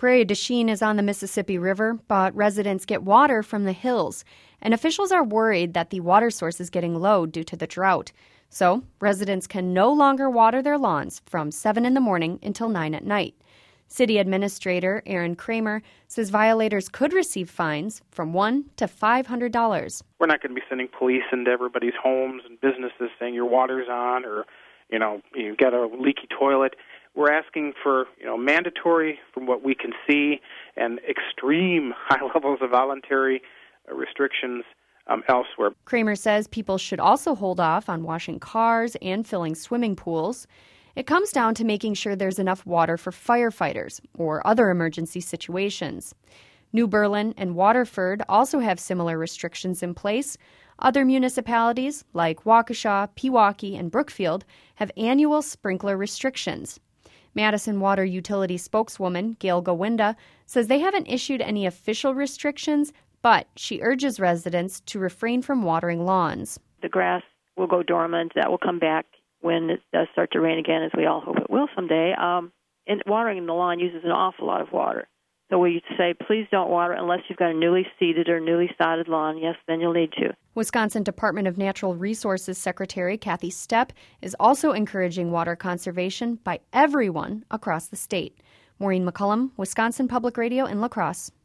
Prairie du Chien is on the Mississippi River, but residents get water from the hills, and officials are worried that the water source is getting low due to the drought. So, residents can no longer water their lawns from 7 in the morning until 9 at night. City Administrator Aaron Kramer says violators could receive fines from $100 to $500. We're not going to be sending police into everybody's homes and businesses saying your water's on or, you got a leaky toilet. We're asking for, mandatory from what we can see and extreme high levels of voluntary restrictions elsewhere. Kramer says people should also hold off on washing cars and filling swimming pools. It comes down to making sure there's enough water for firefighters or other emergency situations. New Berlin and Waterford also have similar restrictions in place. Other municipalities, like Waukesha, Pewaukee, and Brookfield, have annual sprinkler restrictions. Madison Water Utility spokeswoman Gail Gowinda says they haven't issued any official restrictions, but she urges residents to refrain from watering lawns. The grass will go dormant. That will come back when it does start to rain again, as we all hope it will someday. And watering the lawn uses an awful lot of water. So we say, please don't water unless you've got a newly seeded or newly sodded lawn. Yes, then you'll need to. Wisconsin Department of Natural Resources Secretary Kathy Stepp is also encouraging water conservation by everyone across the state. Maureen McCullum, Wisconsin Public Radio in La Crosse.